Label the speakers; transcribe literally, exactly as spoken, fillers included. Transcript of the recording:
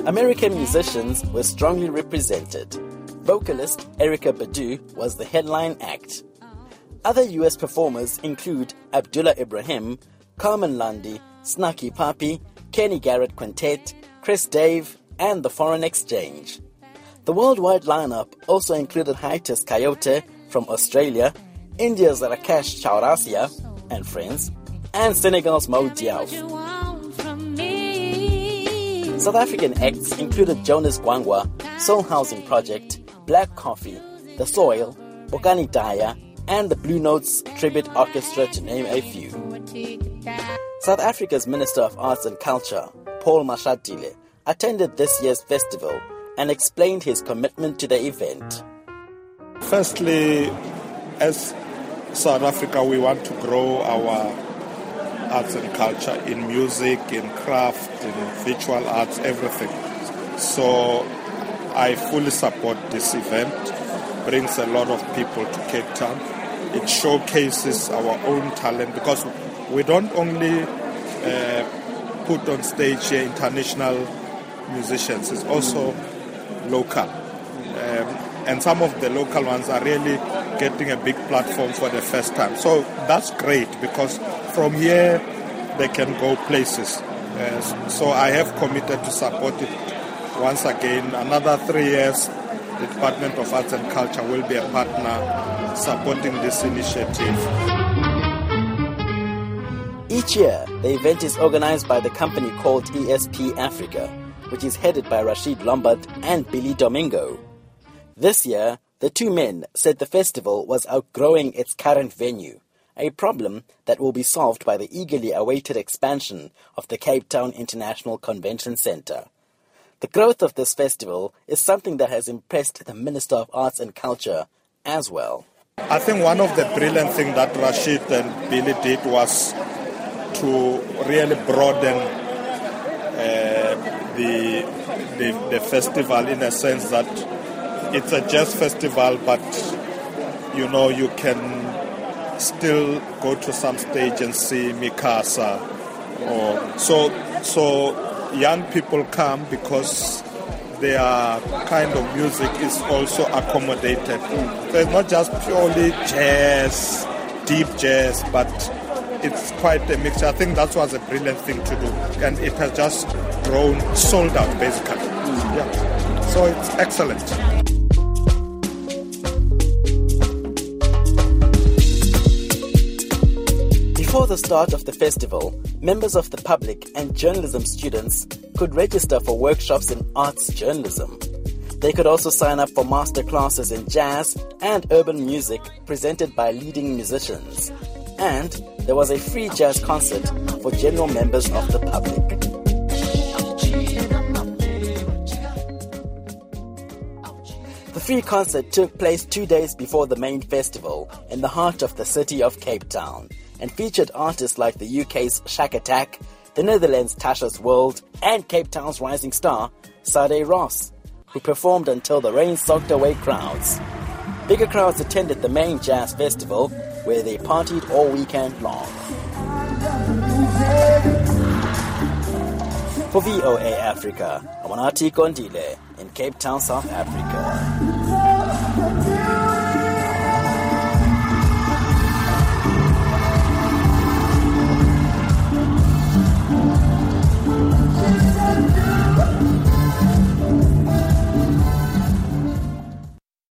Speaker 1: American musicians were strongly represented. Vocalist Erykah Badu was the headline act. Other U S performers include Abdullah Ibrahim, Carmen Lundy, Snarky Puppy, Kenny Garrett Quintet, Chris Dave, and the Foreign Exchange. The worldwide lineup also included Hiatus Kaiyote from Australia, India's Rakesh Chaurasia and friends, and Senegal's Mo Diaw. South African acts included Jonas Gwangwa, Soul Housing Project, Black Coffee, The Soil, Bokani Daya, and the Blue Notes Tribute Orchestra, to name a few. South Africa's Minister of Arts and Culture, Paul Mashatile, attended this year's festival and explained his commitment to the event.
Speaker 2: Firstly, as South Africa, we want to grow our arts and culture in music, in craft, in visual arts, everything. So I fully support this event. It brings a lot of people to Cape Town. It showcases our own talent because we don't only uh, put on stage here international musicians, it's also local. Um, and some of the local ones are really getting a big platform for the first time. So that's great because from here they can go places. Uh, so I have committed to support it once again. Another three years, the Department of Arts and Culture will be a partner supporting this initiative.
Speaker 1: Each year, the event is organized by the company called E S P Africa, which is headed by Rashid Lombard and Billy Domingo. This year, the two men said the festival was outgrowing its current venue, a problem that will be solved by the eagerly awaited expansion of the Cape Town International Convention Centre. The growth of this festival is something that has impressed the Minister of Arts and Culture as well.
Speaker 2: I think one of the brilliant things that Rashid and Billy did was to really broaden uh, the, the the festival in a sense that it's a jazz festival, but you know you can still go to some stage and see Mikasa. Or so so young people come because their kind of music is also accommodated. So it's not just purely jazz, deep jazz, but it's quite a mixture. I think that was a brilliant thing to do, and it has just grown, sold out basically. Yeah. So it's excellent.
Speaker 1: Before the start of the festival, members of the public and journalism students could register for workshops in arts journalism. They could also sign up for master classes in jazz and urban music presented by leading musicians. And there was a free jazz concert for general members of the public. The free concert took place two days before the main festival in the heart of the city of Cape Town and featured artists like the U K's Shack Attack, the Netherlands' Tasha's World, and Cape Town's rising star, Sade Ross, who performed until the rain soaked away crowds. Bigger crowds attended the main jazz festival, where they partied all weekend long. For V O A Africa, I'm Amanati Kondile in Cape Town, South Africa.